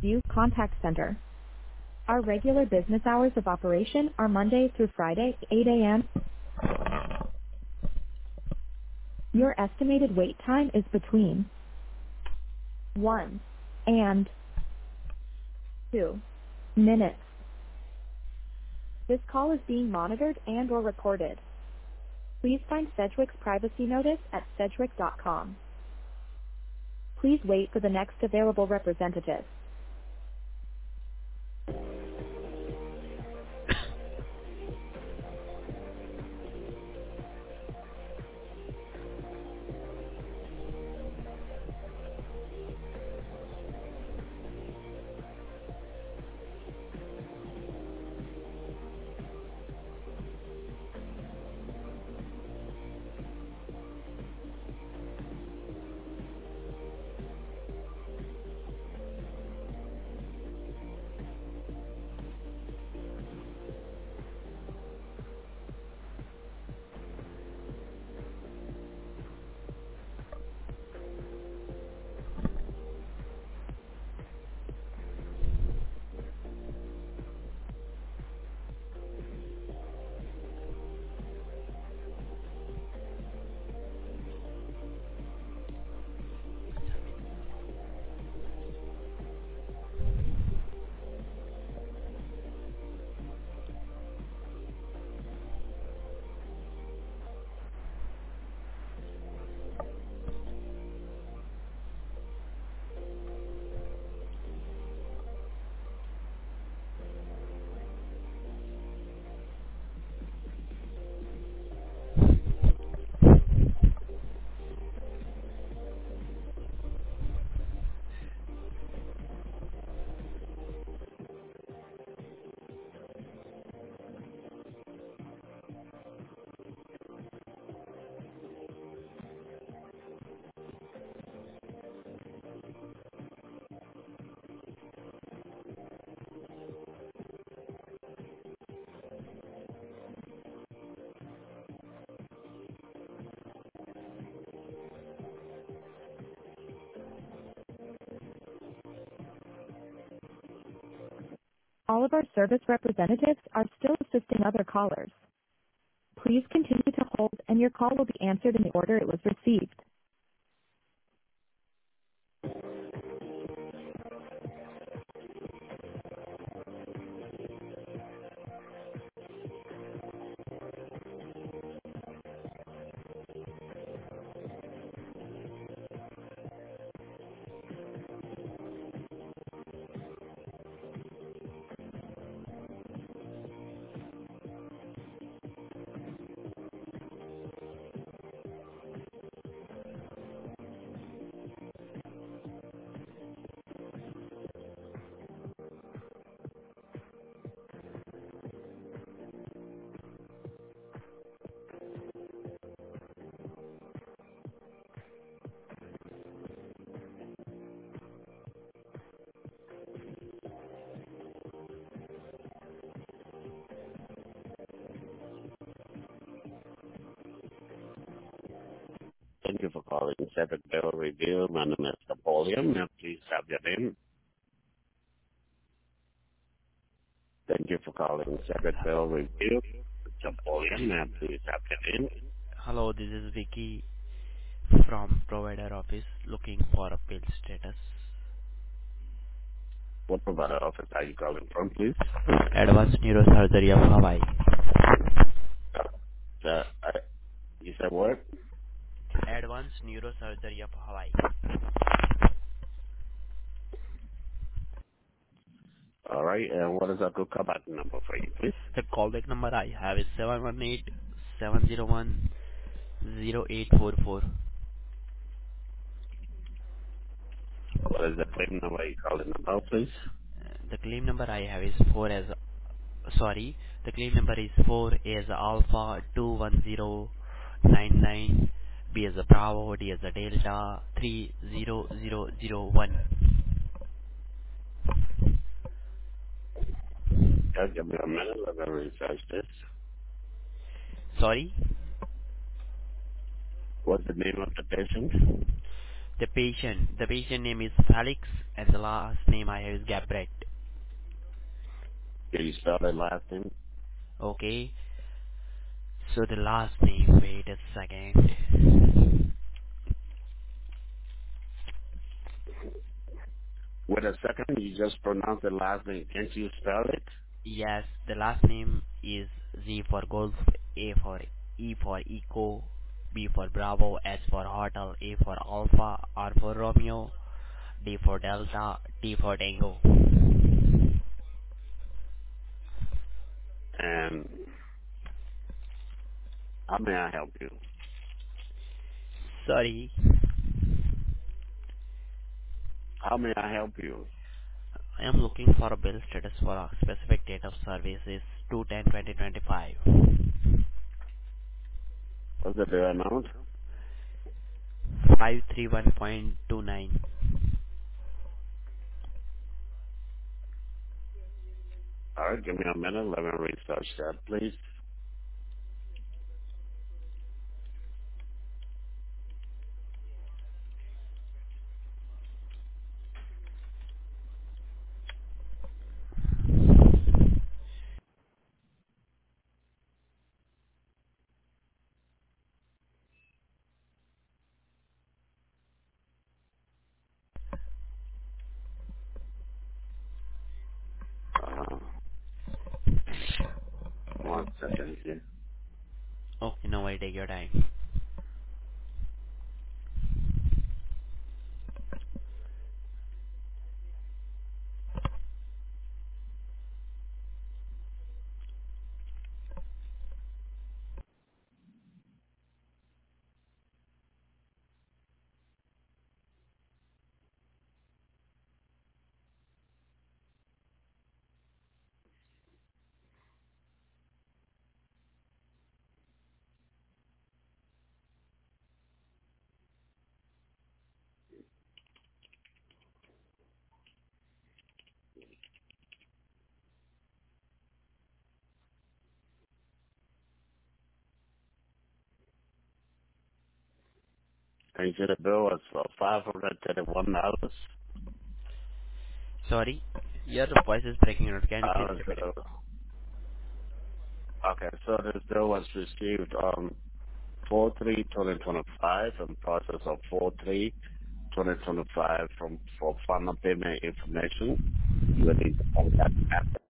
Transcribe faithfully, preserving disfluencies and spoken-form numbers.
Review Contact Center. Our regular business hours of operation are Monday through Friday, eight a m Your estimated wait time is between one and two minutes. This call is being monitored and or recorded. Please find Sedgwick's privacy notice at sedgwick dot com. Please wait for the next available representative. All of our service representatives are still assisting other callers. Please continue to hold and your call will be answered in the order it was received. Thank you for calling Cedric Bill Review. My name is Napoleon. Now please have your name. Thank you for calling Cedric Bill Review. Napoleon. Now please have your name. Hello, this is Vicky from provider office looking for a bill status. What provider office are you calling from, please? Advanced neurosurgery of Hawaii. Uh, uh, you said what? Advanced neurosurgery of Hawaii. All right. And what is our good callback number for you, please? The callback number I have is seven one eight, seven zero one, zero eight four four. What is the claim number you calling about, please? The claim number I have is four as sorry. The claim number is four A as alpha two one zero nine nine. B as a Bravo, D as a Delta three zero zero zero one. Just give me a minute. Let me research this. Sorry. What's the name of the patient? The patient, the patient name is Felix, and the last name I have is Gabret. Can you spell that last name? Okay. So the last name, wait a second. With a second, you just pronounce the last name. Can't you spell it? Yes, the last name is Z for Golf, A for E for Echo, B for Bravo, S for Hotel, A for Alpha, R for Romeo, D for Delta, T for Tango. And how may I help you? Sorry, How may I help you? I am looking for a bill status for a specific date of service is two ten twenty twenty-five. What's the bill amount? five three one point two nine. All right, give me a minute. Let me research that, please. Uh, one second here. Okay, no worry, take your time. And you said the bill was for five hundred thirty-one dollars. Sorry, your voice is breaking out. Can you please Uh, repeat it? so, okay, so this bill was received on four three twenty twenty-five and process of four three twenty twenty-five from for final payment information. You will need to contact